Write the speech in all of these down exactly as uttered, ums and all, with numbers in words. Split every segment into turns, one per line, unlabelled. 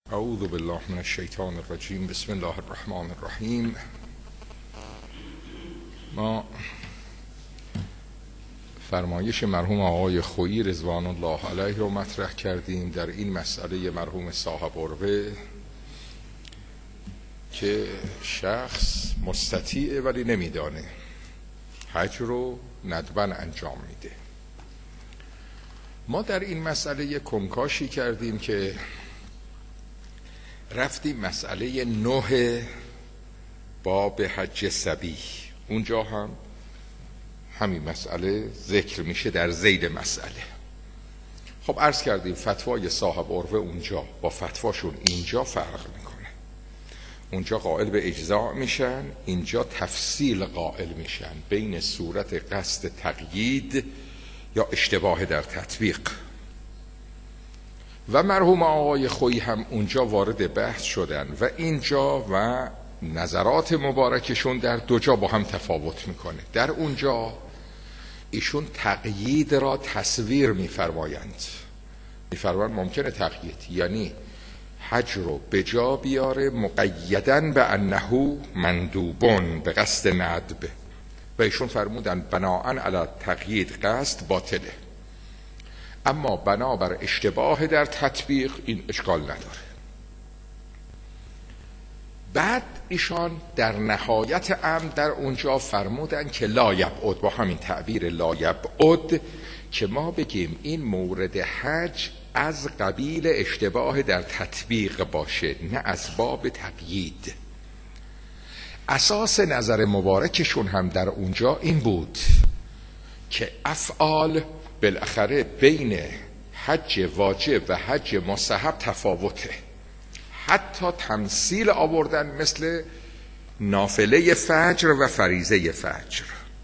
اعوذ بالله من الشیطان الرجیم. بسم الله الرحمن الرحیم. ما فرمایش مرحوم آقای خویی رضوان الله علیه رو مطرح کردیم در این مسئله مرحوم صاحب عروه که شخص مستطیعه ولی نمیدانه، حج رو ندباً انجام میده. ما در این مسئله کنکاشی کردیم که رفتیم مسئله نه باب حج صبی، اونجا هم همین مسئله ذکر میشه در ذیل مسئله. خب عرض کردیم فتوای صاحب عروه اونجا با فتواشون اینجا فرق میکنه. اونجا قائل به اجزاء میشن، اینجا تفصیل قائل میشن بین صورت قصد تقیید یا اشتباه در تطبیق. و مرحوم آقای خویی هم اونجا وارد بحث شدن و اینجا و نظرات مبارکشون در دو جا با هم تفاوت میکنه. در اونجا ایشون تقیید را تصویر میفرمایند، میفرمایند ممکنه تقیید یعنی حج رو به جا بیاره مقیداً به انه مندوبون به قصد ندب، و ایشون فرمودن بناءً علی تقیید قصد باطله، اما بنابر اشتباه در تطبیق این اشکال نداره. بعد ایشان در نهایت امر در اونجا فرمودن که لا یبعد، با همین تعبیر لا یبعد، که ما بگیم این مورد حج از قبیل اشتباه در تطبیق باشه نه از باب تقیید. اساس نظر مبارکشون هم در اونجا این بود که افعال بالاخره بین حج واجب و حج مستحب تفاوته. حتی تمثیل آوردن مثل نافله فجر و فریضه فجر.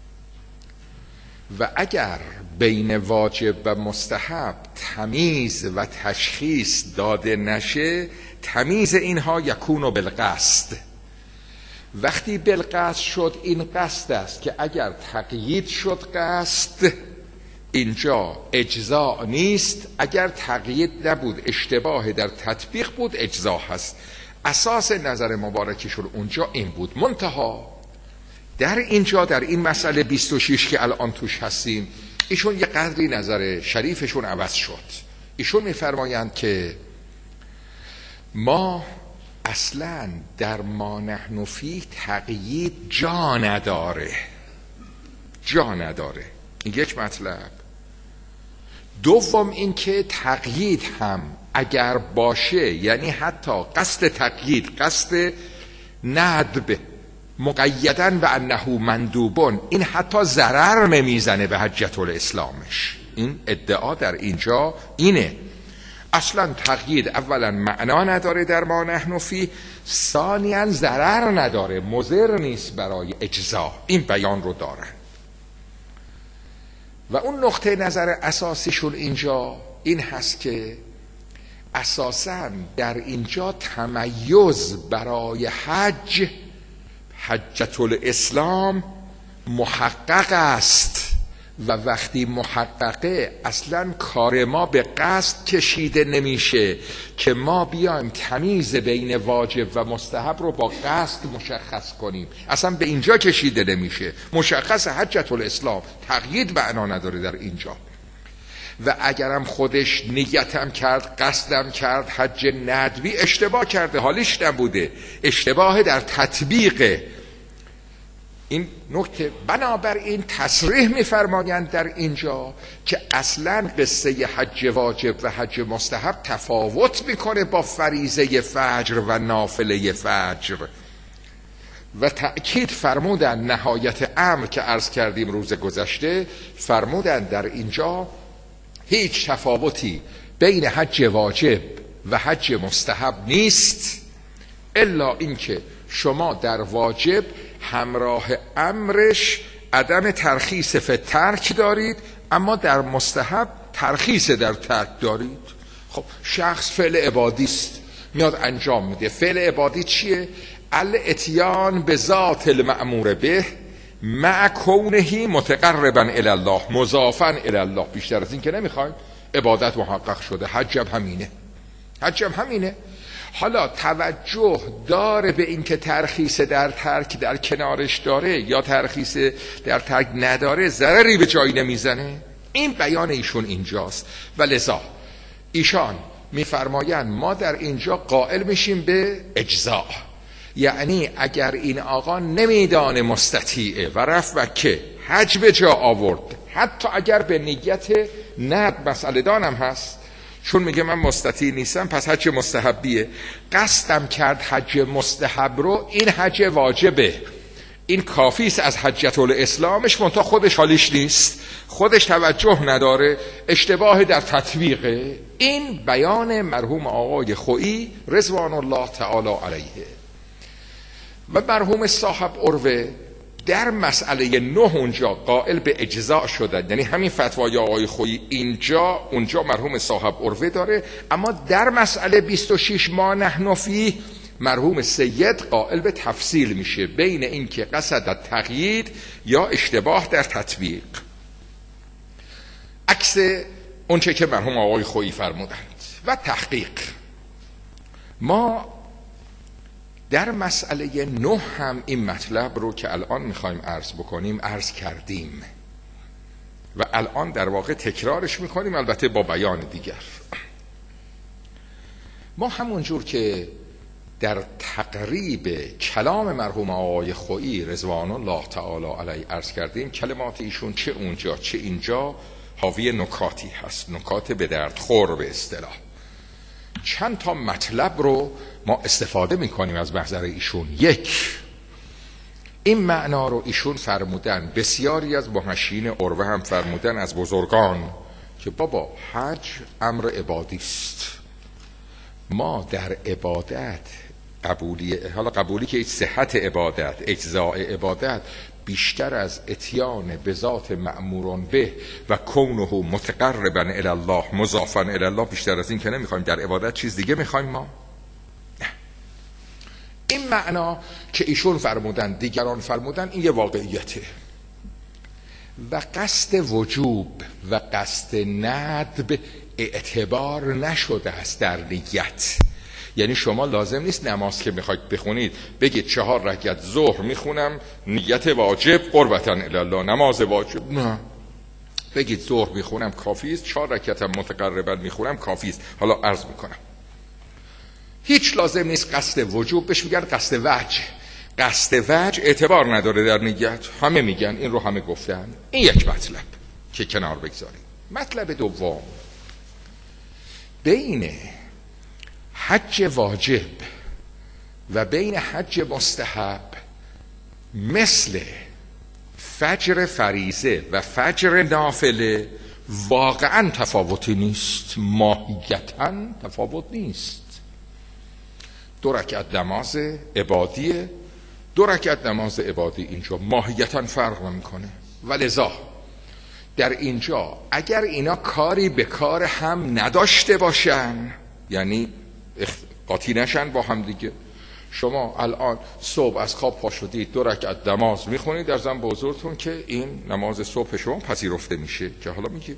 و اگر بین واجب و مستحب تمیز و تشخیص داده نشه، تمیز اینها یکون بالقصد. وقتی بالقصد شد این قصد است که اگر تقیید شد قصد اینجا اجزاء نیست، اگر تقیید نبود اشتباه در تطبیق بود اجزاء هست. اساس نظر مبارکشون اونجا این بود. منتها در اینجا در این مسئله بیست و شش که الان توش هستیم ایشون یه قدری نظر شریفشون عوض شد. ایشون میفرمایند که ما اصلا در ما نحن فیه تقیید جا نداره، جا نداره. این یک مطلب. دوم این که تقیید هم اگر باشه یعنی حتی قصد تقیید قصد ندب مقیداً و انه مندوبون، این حتی ضرر نمیزنه به حجت الاسلامش. این ادعا در اینجا اینه. اصلا تقیید اولا معنا نداره در ما نحن فیه، ثانیاً ضرر نداره، مضر نیست برای اجزا. این بیان رو دارن. و اون نقطه نظر اساسیشون اینجا این هست که اساساً در اینجا تمیز برای حج حجت الاسلام محقق است، و وقتی محققه اصلا کار ما به قصد کشیده نمیشه که ما بیایم تمیز بین واجب و مستحب رو با قصد مشخص کنیم. اصلا به اینجا کشیده نمیشه، مشخص حجت الاسلام، تقیید معنا نداره در اینجا. و اگرم خودش نیتم کرد قصدم کرد حج ندبی، اشتباه کرده، حالیش نبوده، اشتباه در تطبیق. این نکته. بنابراین تصریح می‌فرمایند در اینجا که اصلا قصه حج واجب و حج مستحب تفاوت میکنه با فریضه فجر و نافله فجر. و تأکید فرمودن نهایت امر که عرض کردیم روز گذشته، فرمودن در اینجا هیچ تفاوتی بین حج واجب و حج مستحب نیست، الا اینکه شما در واجب همراه امرش عدم ترخیص فی ترک دارید، اما در مستحب ترخیص در ترک دارید. خب شخص فعل عبادی است، میاد انجام میده. فعل عبادی چیه؟ الاتیان به ذات المأمور به مع کونه متقربا الی الله مضافا الی الله. بیشتر از این که نمیخوایم. عبادت محقق شده. حج هم همینه، حج هم همینه. حالا توجه داره به این که ترخیص در ترک در کنارش داره یا ترخیص در ترک نداره، ضرری به جایی نمیزنه؟ این بیان ایشون اینجاست. و لذا ایشان میفرمایند ما در اینجا قائل میشیم به اجزاء، یعنی اگر این آقا نمیدانه مستطیعه و رفت مکه حج به جا آورد، حتی اگر به نیت ند مسئله دانم هست، چون میگه من مستطیع نیستم پس حج مستحبیه، قصدم کرد حج مستحب رو، این حج واجبه، این کافی است از حجت الاسلامش، منتها خودش حالیش نیست، خودش توجه نداره، اشتباه در تطبیقه. این بیان مرحوم آقای خویی رضوان الله تعالی علیه. و مرحوم صاحب عروه در مسئله نه اونجا قائل به اجزاء شدن، یعنی همین فتوای آقای خویی اینجا اونجا مرحوم صاحب عروه داره، اما در مسئله بیست و شش ما نحن فیه مرحوم سید قائل به تفصیل میشه بین این که قصد تقیید یا اشتباه در تطبیق، عکس اونچه که مرحوم آقای خویی فرمودند. و تحقیق ما در مسئله نه هم این مطلب رو که الان میخوایم عرض بکنیم عرض کردیم و الان در واقع تکرارش میکنیم، البته با بیان دیگر. ما همونجور که در تقریب کلام مرحوم آقای خویی رضوان الله تعالی علیه عرض کردیم، کلمات ایشون چه اونجا چه اینجا حاوی نکاتی هست، نکات به درد خور به اصطلاح. چند تا مطلب رو ما استفاده میکنیم از محضر ایشون. یک، این معنا رو ایشون فرمودن، بسیاری از محشین عروه هم فرمودن از بزرگان، که بابا حج امر عبادی است، ما در عبادت قبولی، حالا قبولی که صحت عبادت، اجزاء عبادت بیشتر از اتیان به ذات مأمورون به و کونه متقربا الی الله مضافا الی الله، بیشتر از این که نمیخوایم در عبادت چیز دیگه میخوایم ما. نه. این معنا که ایشون فرمودن دیگران فرمودن این یه واقعیته. و قصد وجوب و قصد ندب اعتبار نشده است در نیت، یعنی شما لازم نیست نماز که میخواید بخونید بگید چهار رکعت ظهر میخونم نیت واجب قربتن الی الله، نماز واجب، نه، بگید ظهر میخونم کافی است، چهار رکعتم متقربا میخونم کافی است. حالا عرض میکنم هیچ لازم نیست قصد وجوب، بهش میگن قصد وجه. قصد وجه اعتبار نداره در نیت، همه میگن، این رو همه گفتن. این یک مطلب که کنار بگذاریم. مطلب دوم، بین حج واجب و بین حج مستحب مثل فجر فریضه و فجر نافله واقعا تفاوتی نیست، ماهیتا تفاوت نیست. دو رکعت نماز عبادیه، دو رکعت نماز عبادی اینجا ماهیتا فرق نمیکنه. ولذا در اینجا اگر اینا کاری به کار هم نداشته باشن، یعنی قاطی نشن با هم دیگه، شما الان صبح از خواب پا شدید دو رکعت نماز میخونید، در ذهن بزرگتون که این نماز صبح شما پذیرفته میشه، که حالا میگید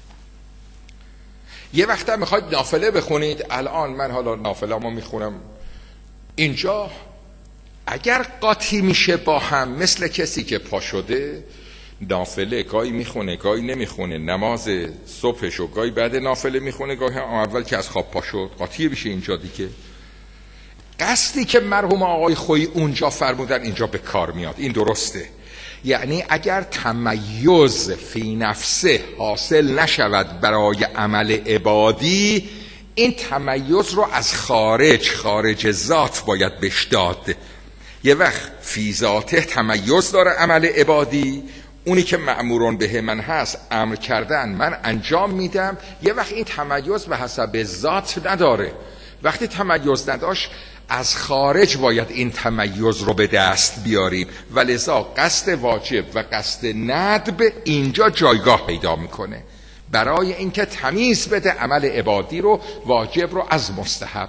یه وقت هم میخواید نافله بخونید، الان من حالا نافله ما میخونم اینجا، اگر قاطی میشه با هم مثل کسی که پا شده نافله گاهی میخونه گاهی نمیخونه، نماز صبحشو گاهی بعد نافله میخونه گاهی اول که از خواب پا شد، قاطی بشه اینجا دیگه. قصدی که مرحوم آقای خویی اونجا فرمودن اینجا به کار میاد، این درسته. یعنی اگر تمیز فی نفسه حاصل نشود برای عمل عبادی، این تمیز رو از خارج خارج ذات باید بهش داد. یه وقت فی ذاته تمیز داره عمل عبادی، اونی که مأمورون به من هست امر کردن من انجام میدم، یه وقت این تمیز به حسب ذات نداره. وقتی تمیز نداشت از خارج باید این تمیز رو به دست بیاریم، ولذا قصد واجب و قصد ندب اینجا جایگاه پیدا میکنه برای اینکه تمیز بده عمل عبادی رو، واجب رو از مستحب.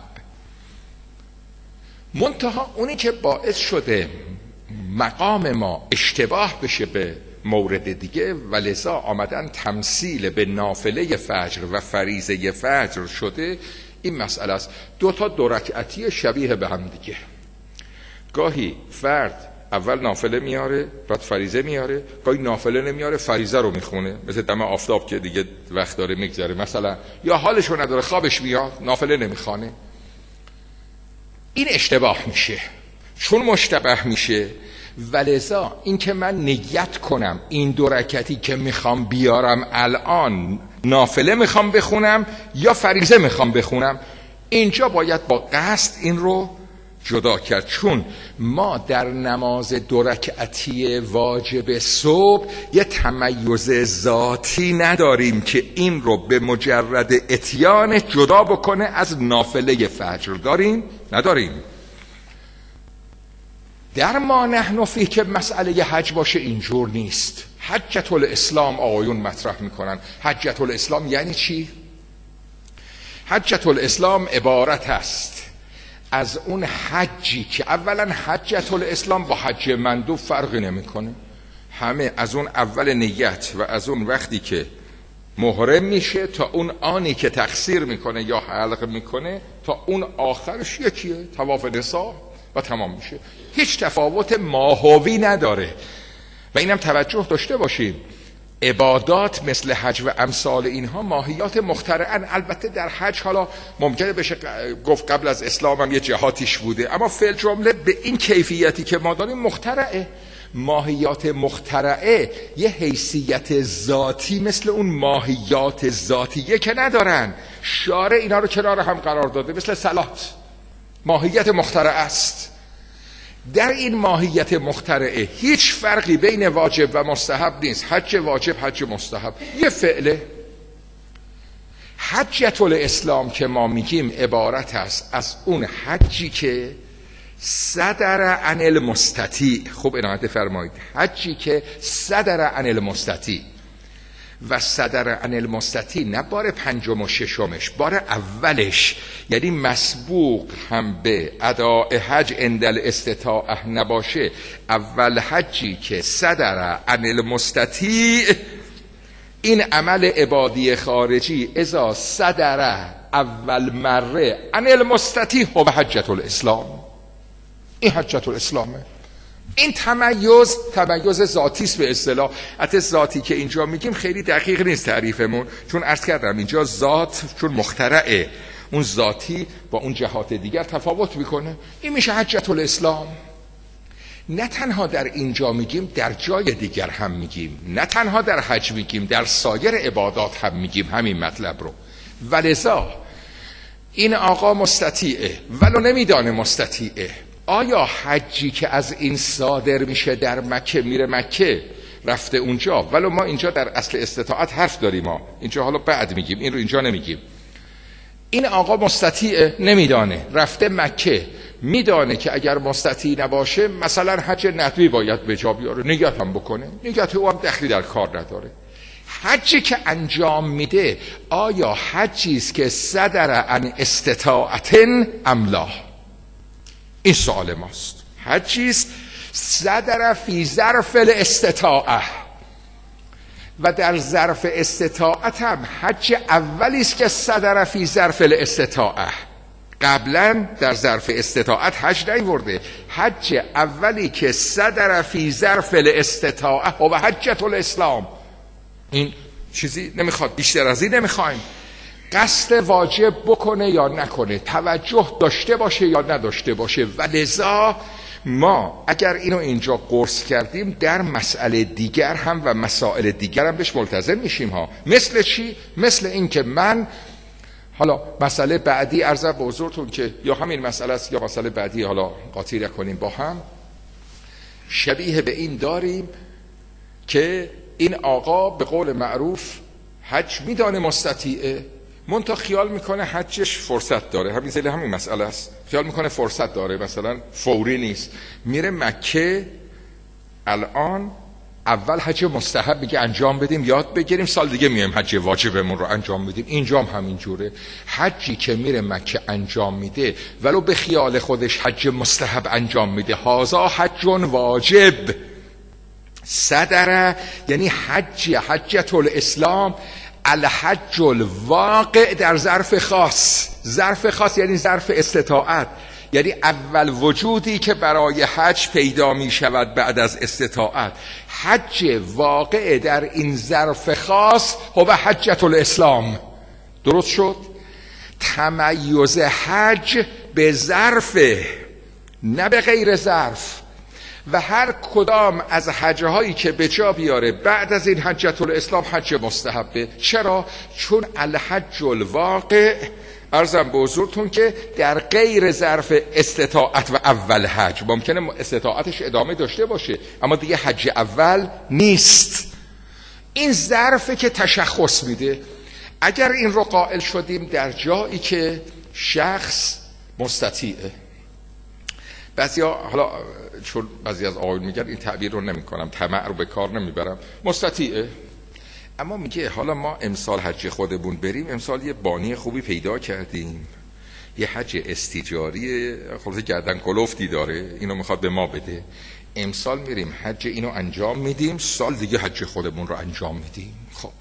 منتها اونی که باعث شده مقام ما اشتباه بشه به مورد دیگه، ولذا آمدن تمثیل به نافله فجر و فریضه فجر شده، این مسئله است. دو تا دو رکعتی شبیه به هم دیگه. گاهی فرد اول نافله میاره بعد فریضه میاره، گاهی نافله نمیاره فریضه رو میخونه، مثل دم آفتاب که دیگه وقت داره میگذره مثلا، یا حالشو نداره خوابش میاد نافله نمیخونه. این اشتباه میشه. چون مشتبه میشه ولذا این که من نیت کنم این دو رکعتی که میخوام بیارم الان نافله میخوام بخونم یا فریضه میخوام بخونم، اینجا باید با قصد این رو جدا کرد. چون ما در نماز دو رکعتی واجب صبح یه تمیز ذاتی نداریم که این رو به مجرد اتیان جدا بکنه از نافله فجر. داریم؟ نداریم. در ما نحن فیه که مسئله حج باشه اینجور نیست. حجت الاسلام آقایون مطرح میکنن. حجت الاسلام یعنی چی؟ حجت الاسلام عبارت است از اون حجی که اولا حجت الاسلام با حج مندوب فرقی نمیکنه، همه از اون اول نیت و از اون وقتی که محرم میشه تا اون آنی که تقصیر میکنه یا حلق میکنه تا اون آخرش یکیه، طواف نسا و تمام میشه. هیچ تفاوت ماهوی نداره. و اینم توجه داشته باشیم عبادات مثل حج و امثال اینها ماهیات مخترعن. البته در حج حالا ممکنه بشه گفت قبل از اسلام هم یه جهاتیش بوده، اما فعل جمله به این کیفیتی که ما داریم مخترعه. ماهیات مخترعه یه حیثیت ذاتی مثل اون ماهیات ذاتیه که ندارن. شارع اینا رو کنار هم قرار داده. مثل صلات ماهیت مخترعه است. در این ماهیت مخترعه هیچ فرقی بین واجب و مستحب نیست. حج واجب حج مستحب یه فعله. حجت الاسلام که ما میگیم عبارت است از اون حجی که صدر عن المستطیع. خوب عنایت فرمایید. حجی که صدر عن المستطیع. و صدر عن المستطیع نه بار پنجم و ششمش، بار اولش، یعنی مسبوق هم به اداء حج عند الاستطاعه نباشه. اول حجی که صدر عن المستطیع، این عمل عبادی خارجی اذا صدر اول مره عن المستطیع و حجت الاسلام. این حجت الاسلامه. این تمیز تمیز ذاتی است به اصطلاح. حتی ذاتی که اینجا میگیم خیلی دقیق نیست تعریفمون، چون عرض کردم اینجا ذات چون مخترعه، اون ذاتی با اون جهات دیگر تفاوت میکنه. این میشه حجت الاسلام. نه تنها در اینجا میگیم، در جای دیگر هم میگیم. نه تنها در حج میگیم، در سایر عبادات هم میگیم همین مطلب رو. ولذا این آقا مستطیعه ولو نمیدانه مستطیعه. آیا حجی که از این صادر میشه در مکه، میره مکه رفته اونجا، ولو ما اینجا در اصل استطاعت حرف داریم، ما اینجا حالا بعد میگیم، این رو اینجا نمیگیم. این آقا مستطیعه نمیدانه، رفته مکه، میدانه که اگر مستطیع نباشه مثلا حج ندوی باید به جا بیاره، نیت هم بکنه، نیت او هم دخلی در کار نداره. حجی که انجام میده آیا حجی است که صدر عن استطاعتن ام لا؟ این سوال ماست. حجی است صدر فی ظرف الاستطاعه، و در ظرف استطاعت هم حج اولی است که صدر فی ظرف الاستطاعه. قبلا در ظرف استطاعت حج نیورده. حج اولی که صدر فی ظرف الاستطاعه و حجت الاسلام. این چیزی نمیخواد، بیشتر از این نمیخوایم. قصد واجب بکنه یا نکنه، توجه داشته باشه یا نداشته باشه. و لذا ما اگر اینو اینجا قرص کردیم در مسئله دیگر هم و مسائل دیگر هم بهش ملتزم میشیم ها. مثل چی؟ مثل این که من حالا مسئله بعدی عرض به حضورتون که یا همین مسئله است یا مسئله بعدی، حالا قاطی کنیم با هم، شبیه به این داریم که این آقا به قول معروف حج میدانه مستطیعه، منتها خیال میکنه حجش فرصت داره. همین زیل همین مسئله است. خیال میکنه فرصت داره، مثلا فوری نیست. میره مکه الان، اول حج مستحب میگه انجام بدیم یاد بگیریم، سال دیگه میایم حج واجبمون رو انجام بدیم. اینجام همین جوره. حجی که میره مکه انجام میده ولو به خیال خودش حج مستحب انجام میده، هازا حج واجب صدره، یعنی حج حجت الاسلام الحج الواقع در ظرف خاص. ظرف خاص یعنی ظرف استطاعت، یعنی اول وجودی که برای حج پیدا می شود بعد از استطاعت. حج واقع در این ظرف خاص هو حجة الاسلام. درست شد؟ تمیز حج به ظرف، نه به غیر ظرف. و هر کدام از حج‌هایی که به جا بیاره بعد از این حجة الاسلام حج مستحبه. چرا؟ چون الحج الواقع، عرضم به حضورتون که در غیر ظرف استطاعت و اول حج، ممکنه استطاعتش ادامه داشته باشه اما دیگه حج اول نیست. این ظرفه که تشخص میده. اگر این رو قائل شدیم در جایی که شخص مستطیعه، بعضیا، حالا چون بعضی از آقایون میگن این تعبیر رو نمی کنم، طمع رو به کار نمیبرم، مستطیعه، اما میگه حالا ما امسال حج خودمون بریم، امسال یه بانی خوبی پیدا کردیم، یه حج استیجاری خلاص گردن کلفتی داره، اینو میخواد به ما بده، امسال میریم حج اینو انجام میدیم، سال دیگه حج خودمون رو انجام میدیم. خب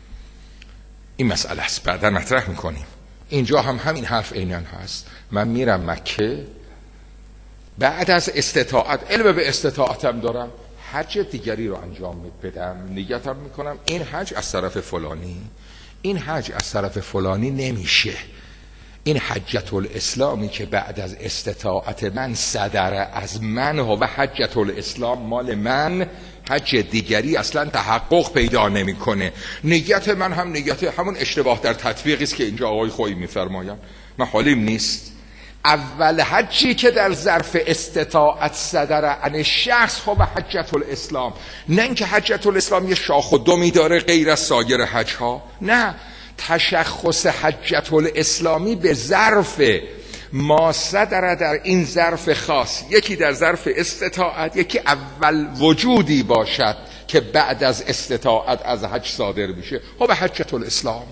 این مسئله است، بعدا مطرح میکنیم. اینجا هم همین حرف عیناً هست. من میرم مکه، بعد از استطاعت، علم به استطاعتم دارم، حج دیگری رو انجام بدم، نیتم میکنم این حج از طرف فلانی، این حج از طرف فلانی نمیشه. این حجة الاسلامی که بعد از استطاعت من صدر از من و حجة الاسلام مال من، حج دیگری اصلا تحقق پیدا نمیکنه. نیت من هم نیت همون اشتباه در تطبیقی است که اینجا آقای خویی میفرمایند، من حالیم نیست. اول حجی که در ظرف استطاعت صدر عن شخص هو حجة الاسلام، نه اینکه حجة الاسلام یه شاخ و دمی داره غیر از سایر حج ها، نه، تشخص حجة الاسلامی به ظرف ما صدر در این ظرف خاص، یکی در ظرف استطاعت، یکی اول وجودی باشد که بعد از استطاعت از حج صادر میشه، هو حجة الاسلام.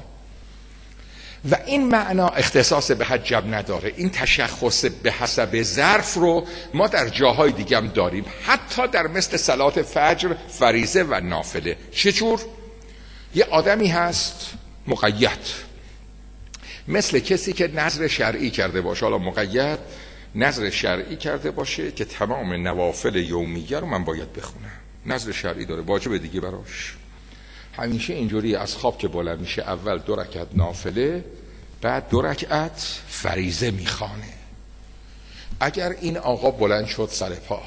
و این معنا اختصاص به حجم نداره. این تشخص به حسب ظرف رو ما در جاهای دیگه هم داریم، حتی در مثل صلات فجر، فریضه و نافله. چجور؟ یه آدمی هست مقید، مثل کسی که نذر شرعی کرده باشه، حالا مقید نذر شرعی کرده باشه که تمام نوافل یومیه رو من باید بخونم، نذر شرعی داره، واجب دیگه براش. همیشه اینجوری از خواب که بلند میشه اول دو رکعت نافله، بعد دو رکعت فریضه میخوانه. اگر این آقا بلند شد سر پا،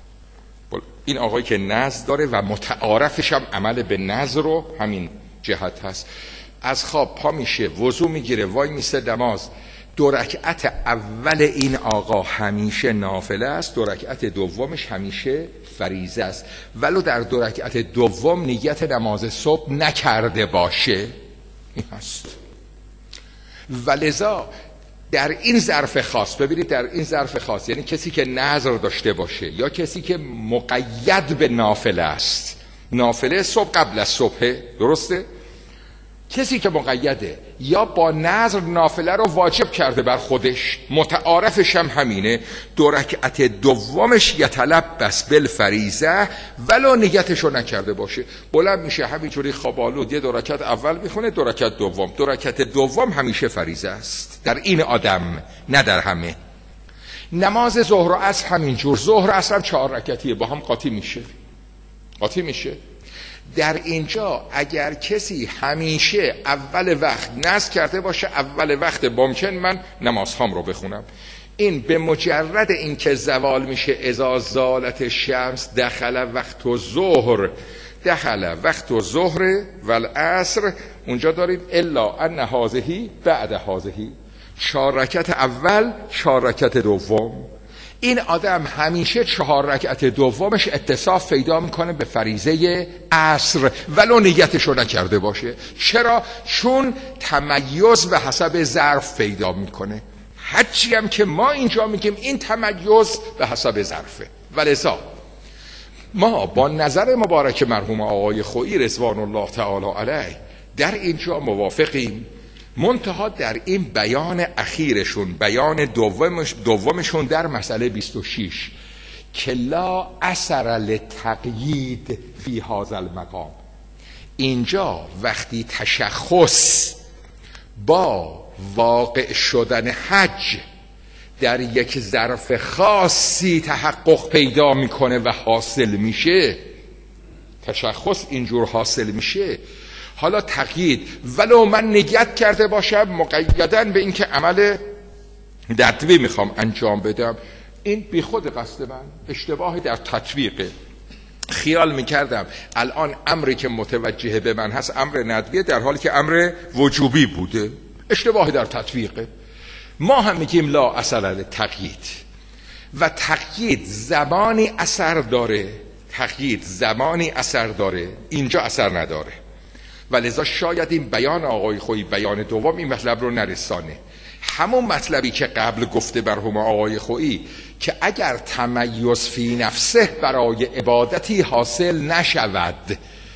این آقایی که نذر داره و متعارفش هم عمل به نذر رو همین جهت هست، از خواب پا میشه، وضو میگیره، وای میسه نماز، دو رکعت اول این آقا همیشه نافله است، دو رکعت دومش همیشه فریضه است، ولو در دو رکعت دوم نیت نماز صبح نکرده باشه. این هست. ولذا در این ظرف خاص، ببینید در این ظرف خاص یعنی کسی که نذر داشته باشه یا کسی که مقید به نافله است، نافله صبح قبل از صبح، درسته؟ کسی که مقیده یا با نذر نافله رو واجب کرده بر خودش، متعارفش هم همینه، دو رکعت دومش یتلبس بالفریضه ولو نیتش رو نکرده باشه، بلند میشه همینجوری خوابالود یه دو رکعت اول میخونه، دو رکعت دوم، دو رکعت دوم همیشه فریضه است در این آدم، نه در همه. نماز ظهر و عصر همینجور، ظهر عصر هم چهار رکعتیه، با هم قاطی میشه، قاطی میشه. در اینجا اگر کسی همیشه اول وقت نذر کرده باشه، اول وقت ممکن من نمازهام رو بخونم، این به مجرد اینکه زوال میشه، اذا زالت الشمس دخل وقت الظهر، دخل وقت الظهر و العصر، اونجا داریم الا ان هذه بعد هذه، چهار رکعت اول، چهار رکعت دوم. این آدم همیشه چهار رکعت دومش اتصاف پیدا میکنه به فریضه عصر ولو نیتش رو نکرده باشه. چرا؟ چون تمیز به حسب ظرف پیدا میکنه. حجی هم که ما اینجا میگیم این تمیز به حسب ظرفه. ولذا ما با نظر مبارک مرحوم آقای خویی رضوان الله تعالی علیه در اینجا موافقیم، منتها در این بیان اخیرشون، بیان دومش دومشون در مسئله بیست و شش که لا اثر لتقیید فی هذا المقام، اینجا وقتی تشخص با واقع شدن حج در یک ظرف خاصی تحقق پیدا میکنه و حاصل میشه، تشخص اینجور حاصل میشه، حالا تقیید ولو من نیت کرده باشم مقیداً به اینکه عمل ندوی میخوام انجام بدم، این بی خود قصد من، اشتباهی در تطبیقه. خیال میکردم الان امری که متوجه به من هست امر ندویه، در حالی که امر وجوبی بوده، اشتباهی در تطبیقه. ما هم میگیم لا اثر للتقیید، و تقیید زمانی اثر داره، تقیید زمانی اثر داره، اینجا اثر نداره، و لذا شاید این بیان آقای خویی بیان دوم این مطلب رو نرسانه. همون مطلبی که قبل گفته برهم آقای خویی که اگر تمیز فی نفسه برای عبادتی حاصل نشود،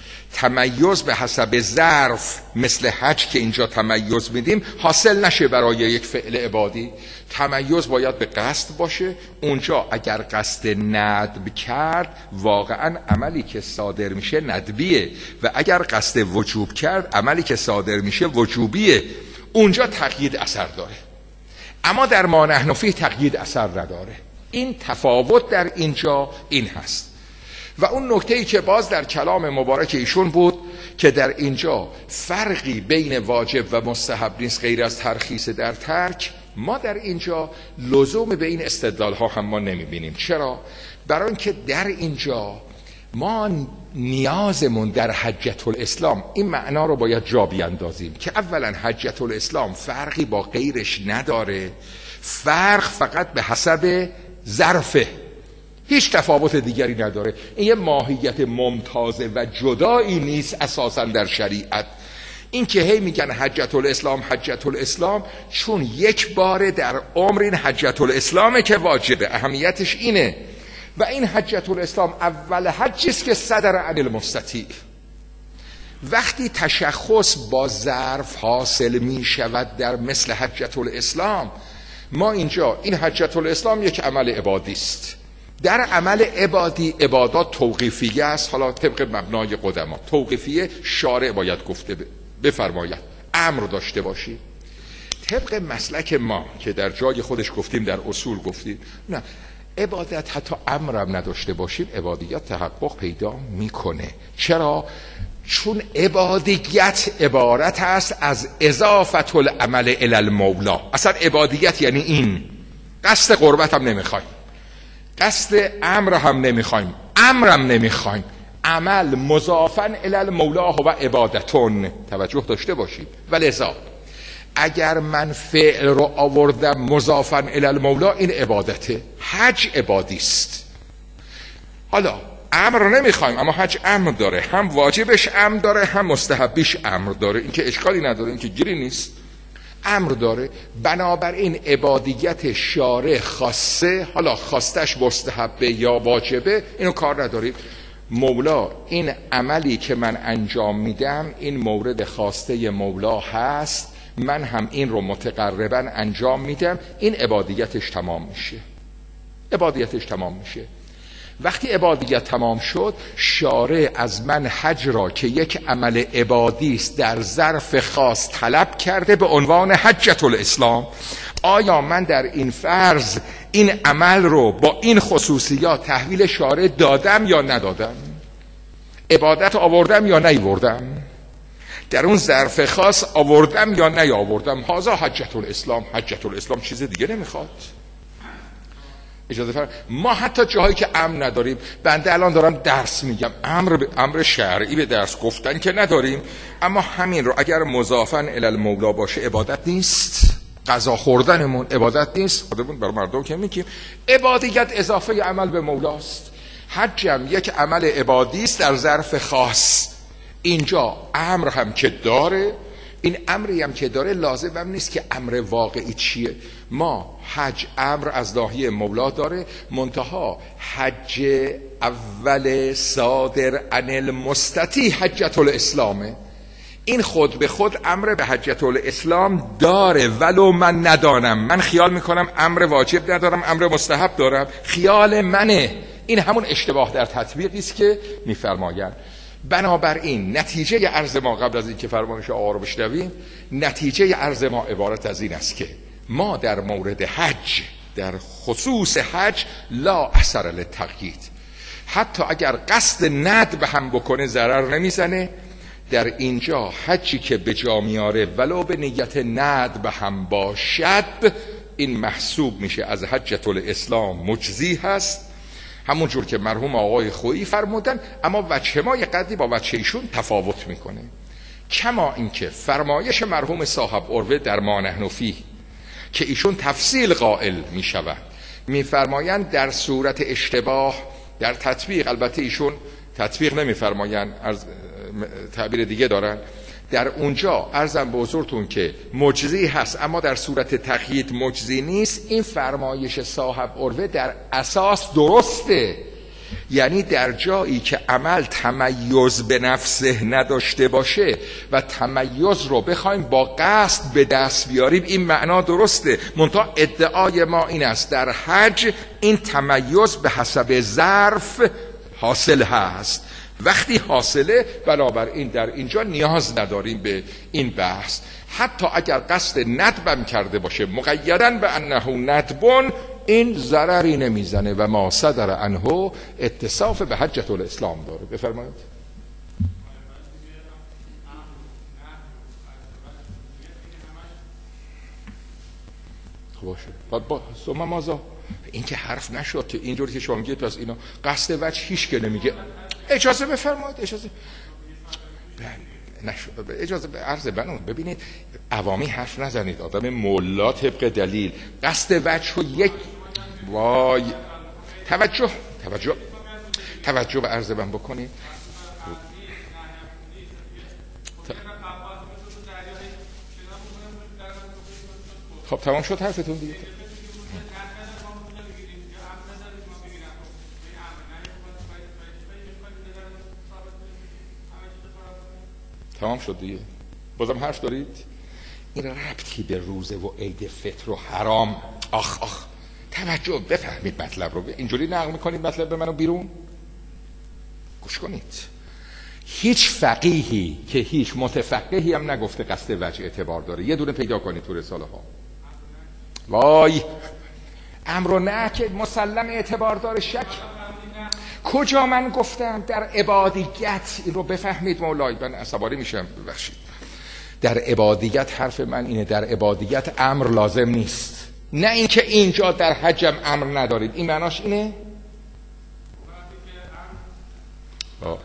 تمیز به حسب ظرف مثل حج که اینجا تمیز میدیم حاصل نشه برای یک فعل عبادی، تمیز باید به قصد باشه. اونجا اگر قصد ندب کرد واقعا عملی که صادر میشه ندبیه، و اگر قصد وجوب کرد عملی که صادر میشه وجوبیه. اونجا تقیید اثر داره، اما در ما نحن فیه تقیید اثر نداره. این تفاوت در اینجا این هست. و اون نکته‌ای که باز در کلام مبارک ایشون بود که در اینجا فرقی بین واجب و مستحب نیست غیر از ترخیص در ترک، ما در اینجا لزوم به این استدلال ها هم ما نمیبینیم. چرا؟ برای اینکه در اینجا ما نیازمون در حجة الاسلام این معنا رو باید جا بیاندازیم که اولا حجة الاسلام فرقی با غیرش نداره، فرق فقط به حسب ظرفه، هیچ تفاوت دیگری نداره. این یه ماهیت ممتازه و جدایی نیست اساسا در شریعت. این که هی میگن حجة الاسلام حجة الاسلام، چون یک بار در عمر این حجة الاسلامه که واجبه، اهمیتش اینه. و این حجة الاسلام اول حجی است که صدر عن المستطیع. وقتی تشخص با ظرف حاصل می شود در مثل حجة الاسلام، ما اینجا این حجة الاسلام یک عمل عبادی است. در عمل عبادی عبادات توقیفیه است، حالا طبق مبنای قدما توقیفیه، شارع باید گفته بفرماید امر داشته باشی. طبق مسلک ما که در جای خودش گفتیم، در اصول گفتیم نه، عبادت حتی امرم نداشته باشیم عبادیت تحقق پیدا میکنه. چرا؟ چون عبادیت عبارت است از اضافت العمل الی المولا. اصلا عبادیت یعنی این، قصد قربت هم نمیخوایم، قصد امر هم نمیخوایم، امرم نمیخوایم، عمل مضافن الی المولا و عبادتون. توجه داشته باشید. ولذا اگر من فعل رو آوردم مضافن الی المولا، این عبادته. حج عبادی است. حالا امر رو نمیخوایم اما حج امر داره، هم واجبش امر داره هم مستحبیش امر داره، این که اشکالی نداره، این که گیری نیست، امر داره. بنابراین عبادیت شارع خاصه، حالا خواستش مستحبه یا واجبه، اینو کار نداریم. مولا این عملی که من انجام میدم این مورد خواسته مولا هست، من هم این رو متقربا انجام میدم، این عبادیتش تمام میشه. عبادیتش تمام میشه. وقتی عبادیت تمام شد، شارع از من حج را که یک عمل عبادی است در ظرف خاص طلب کرده به عنوان حجة الاسلام. آیا من در این فرض این عمل رو با این خصوصیات تحویل شارع دادم یا ندادم؟ عبادت آوردم یا نیاوردم؟ در اون ظرف خاص آوردم یا نیاوردم؟ هذا حجة الاسلام. حجة الاسلام چیز دیگه نمیخواد. اجازه فرم. ما حتی جاهایی که امر نداریم، بنده الان دارم درس میگم، امر امر شرعی به درس گفتن که نداریم، اما همین رو اگر مضافن الی المولا باشه عبادت نیست. غذا خوردنمون عبادت نیست، خودمون برای مردم که میگیم عبادیت اضافه عمل به مولاست. حجم یک عمل عبادی است در ظرف خاص. اینجا امر هم که داره، این امری هم که داره لازم هم نیست که امر واقعی چیه. ما حج امر از ناحیه مولا داره، منتها حج اول صادر عن المستطیع حجة الاسلامه. این خود به خود امر به حجة الاسلام داره، ولو من ندانم. من خیال میکنم امر واجب ندارم، امر مستحب دارم، خیال منه. این همون اشتباه در تطبیقی است که میفرمایند. بنابراین نتیجه عرض ما قبل از اینکه فرمایش آقا رو بشنویم، نتیجه عرض ما عبارت از این است که ما در مورد حج، در خصوص حج، لا اثر للتقیید، حتی اگر قصد ندب هم بکنه ضرر نمیزنه. در اینجا حجی که به جا میاره ولو به نیت ندب هم باشد، این محسوب میشه از حجة الاسلام مجزی هست، همون جور که مرحوم آقای خویی فرمودن. اما وجه ما یه قدری با وجه ایشون تفاوت میکنه، کما اینکه فرمایش مرحوم صاحب عروه در ما نحن فیه که ایشون تفصیل قائل میشوند، میفرمایند در صورت اشتباه در تطبیق، البته ایشون تطبیق نمیفرمایند، تعبیر دیگه دارن، در اونجا عرضم به حضورتون که مجزی هست اما در صورت تقیید مجزی نیست. این فرمایش صاحب عروه در اساس درسته، یعنی در جایی که عمل تمیز به نفسه نداشته باشه و تمیز رو بخوایم با قصد به دست بیاریم، این معنا درسته. منتها ادعای ما این است در حج این تمیز به حسب ظرف حاصل هست. وقتی حاصله، بنابراین در اینجا نیاز نداریم به این بحث. حتی اگر قصد ندبم کرده باشه مقیداً به انه ندبون، این ضرری نمیزنه و ما صدر عنه اتصاف به حجة الاسلام داره. بفرمایید. خب باشه. بعد با ثم ماذا؟ این که حرف نشد که اینجوری که شما میگید پس اینا قصد وجه هیچ که نمیگه. اجازه بفرمایید، اجازه نشد. اجازه به عرض بنون. ببینید عوامی حرف نزنید، آدم مولا طبق دلیل قصد وجه رو یک وای توجه توجه توجه به عرض من بکنید. خب تمام شد حرفتون دیگه. تمام شد دیگه. بازم حرف دارید؟ این ربطی به روزه و عید فطر و حرام. آخ آخ توجه بفهمید مطلب رو. اینجوری نقل میکنید مطلب به منو بیرون. گوش کنید. هیچ فقیهی که هیچ متفقهی هم نگفته قصد وجه اعتبار داره. یه دونه پیدا کنید تو رساله ها. وای امر و نهی که مسلم اعتبار داره. شک کجا من گفتم؟ در عبادیت. این رو بفهمید مولای، من عصبانی میشم ببخشید. در عبادیت حرف من اینه، در عبادیت امر لازم نیست. نه اینکه اینجا در حجم امر ندارید. این معناش اینه؟ آه.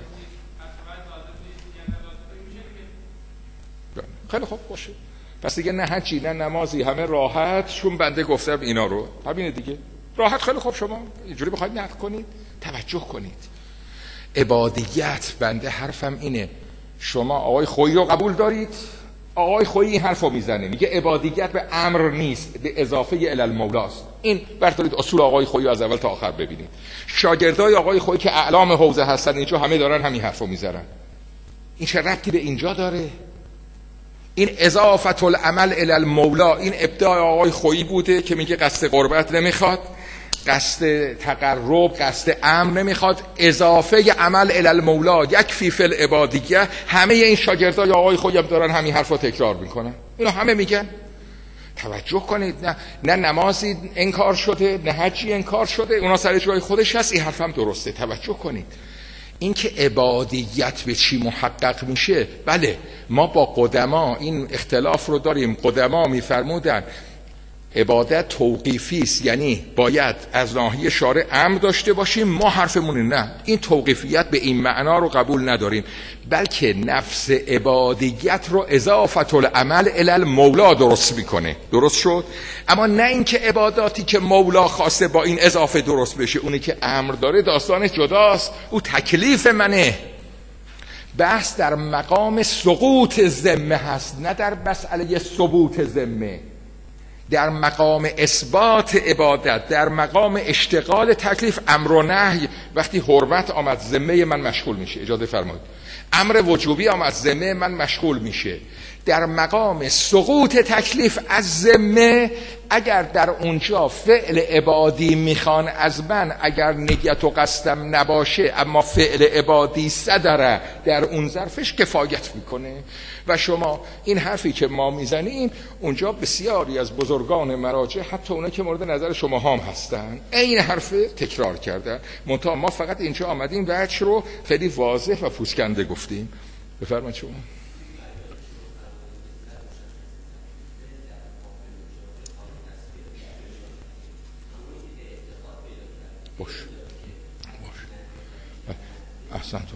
خیلی خوب باشه. پس دیگه نه حجی نه نمازی، همه راحت، چون بنده گفتم اینا رو. همینه دیگه. راحت. خیلی خوب. شما اینجوری بخواید نقد کنید، توجه کنید. عبادیت، بنده حرفم اینه. شما آقای خویی رو قبول دارید؟ آقای خویی این حرف رو میزنه، میگه عبادیت به امر نیست، به اضافه الی المولاست. این بردارید اصول آقای خویی از اول تا آخر ببینید. شاگردای آقای خویی که اعلام حوزه هستن اینجا همه دارن همین حرف رو میزنن. این چه ربطی به اینجا داره؟ این اضافه العمل الی المولا، این ابداع آقای خویی بوده که میگه قصد قربت نمیخواد، قصد تقرب، قصد امر نمیخواد، اضافه عمل الی المولا یکفی فی العبادیه. همه این شاگردای آقای خویی هم دارن همین حرفو تکرار میکنن. اینو همه میگن. توجه کنید. نه نه نمازی انکار شده، نه حجی انکار شده، اونا سر جای خودش هست. این حرفم درسته. توجه کنید. این که عبادیت به چی محقق میشه، بله ما با قدما این اختلاف رو داریم. قدما میفرمودن عبادت توقیفی است، یعنی باید از ناحیه شارع امر داشته باشیم. ما حرفمون نه، این توقیفیت به این معنا رو قبول نداریم، بلکه نفس عبادیت رو اضافه العمل الی المولا درست میکنه. درست شد؟ اما نه اینکه عباداتی که مولا خواسته با این اضافه درست بشه. اونی که امر داره داستانش جداست، او تکلیف منه. بحث در مقام سقوط ذمه هست، نه در مسئله ثبوت ذمه. در مقام اثبات عبادت، در مقام اشتغال تکلیف، امر و نهی. وقتی حرمت آمد ذمه من مشغول میشه. اجازه فرمایید. امر وجوبی آمد ذمه من مشغول میشه. در مقام سقوط تکلیف از ذمه، اگر در اونجا فعل عبادی میخوان از من، اگر نیت و قصدم نباشه اما فعل عبادی صدره در اون ظرفش کفایت میکنه. و شما این حرفی که ما میزنیم اونجا بسیاری از بزرگان مراجع، حتی اونا که مورد نظر شما هم هستن، این حرف تکرار کردن. منتها ما فقط اینجا آمدیم وجه رو خیلی واضح و پوسکنده گفتیم. بفرمایید شما. باش باش احسنتو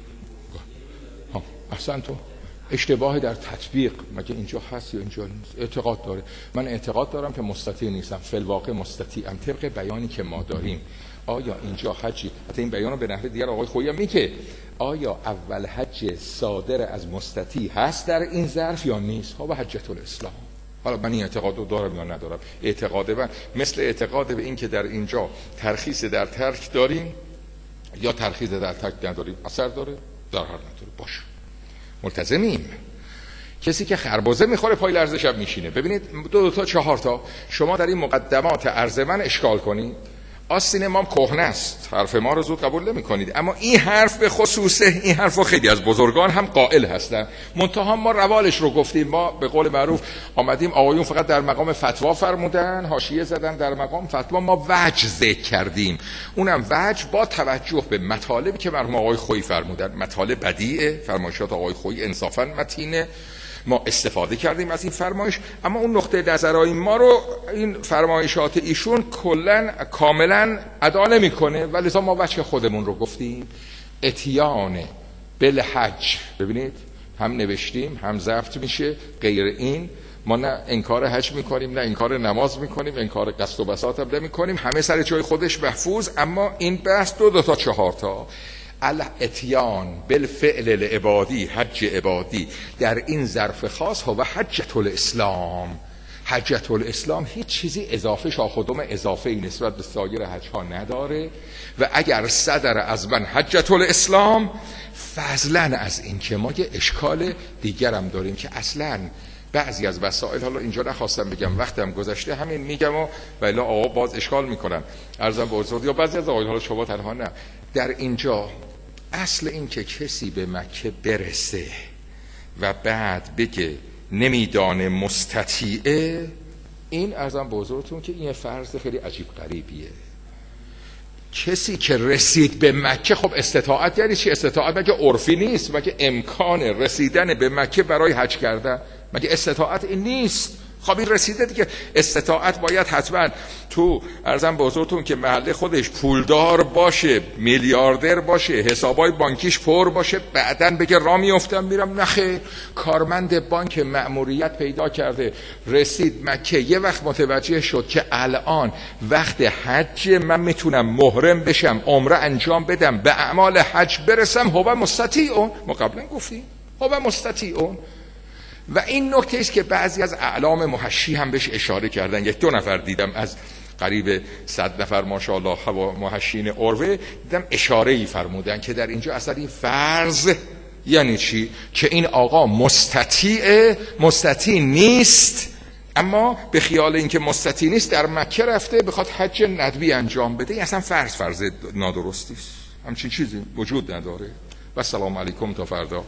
ها احسنتو اشتباهی در تطبیق مگه اینجا هست یا اینجا نیست؟ اعتقاد داره. من اعتقاد دارم که مستطیع نیستم، فی الواقع مستطیعم طبق بیانی که ما داریم. آیا اینجا حجی، حتی این بیانو به نحو دیگر آقای خویی میگه، آیا اول حج صادر از مستطیع هست در این ظرف یا نیست؟ ها، به حجت الاسلام. حالا من این اعتقاد رو دارم یا ندارم، اعتقاد من مثل اعتقاد به این که در اینجا ترخیص در ترک داریم یا ترخیص در ترک نداریم اثر داره؟ ضرر نداره. باشه، ملتزمیم. کسی که خربزه میخوره پای لرزه شب میشینه. ببینید دو دو تا چهار تا شما در این مقدمات عرض من اشکال کنید، آستین ما کهنه است، حرف ما رو زود قبول نمی کنید، اما این حرف به خصوصه، این حرف رو خیلی از بزرگان هم قائل هستن. منتها ما روالش رو گفتیم، ما به قول معروف آمدیم، آقایون فقط در مقام فتوا فرمودن، حاشیه زدن در مقام فتوا، ما وجه ذکر کردیم، اونم وجه با توجه به مطالبی که مرحوم آقای خویی فرمودن. مطالب بدیعه، فرمایشات آقای خویی انصافاً متینه، ما استفاده کردیم از این فرمایش، اما اون نقطه نظرهای ما رو این فرمایشات ایشون کلا کاملا ادا نمیکنه و لذا ما وجه خودمون رو گفتیم. اتیان بالحج، ببینید هم نوشتیم هم ضبط میشه، غیر این ما نه انکار حج میکنیم نه انکار نماز میکنیم، انکار قصد و بساط هم نمیکنیم، همه سر جای خودش محفوظ. اما این بحث دو دو تا چهار تا الاتیان بالفعل العبادی، حج عبادی در این ظرف خاص ها و حجت الاسلام. حجت الاسلام هیچ چیزی اضافه شاخدم اضافه ای نسبت به سایر حج ها نداره و اگر صدر از من حجت الاسلام، فضلا از این که ما یه اشکال دیگرم داریم که اصلا بعضی از وسائل، حالا اینجا نخواستم بگم وقتم گذشته همین میگم و ولی آقا باز اشکال میکنن، عرضم به حضور یا بعضی از آقایان، حالا شما تنها نه، در اینجا اصل این که کسی به مکه برسه و بعد بگه نمیدانه مستطیعه، این عرضم به حضورتون که این فرض خیلی عجیب غریبیه. کسی که رسید به مکه، خب استطاعت یعنی چی؟ استطاعت مگه عرفی نیست؟ مگه امکان رسیدن به مکه برای حج کردن مگه استطاعت این نیست؟ خب این رسیده دیگه. استطاعت باید حتما تو عرضم به حضورتون که محله خودش پولدار باشه، میلیاردر باشه، حسابای بانکیش پر باشه، بعدن بگه را میافتم میرم. نخیر، کارمند بانک مأموریت پیدا کرده، رسید مکه، یه وقت متوجه شد که الان وقت حج، من میتونم محرم بشم، عمره انجام بدم، به اعمال حج برسم، هو مستطیعون. ما قبلا گفتیم هو مستطیعون. و این نکته است که بعضی از اعلام محشی هم بهش اشاره کردن. یک دو نفر دیدم از قریب صد نفر ماشاءالله هوا محشین عروه، دیدم اشاره ای فرمودن که در اینجا اصلا این فرض یعنی چی؟ که این آقا مستطیع مستطیع نیست، اما به خیال اینکه مستطیع نیست در مکه رفته بخواد حج ندبی انجام بده. این اصلا فرض فرض نادرستی است، همچین چیزی وجود نداره. و السلام علیکم تا فردا.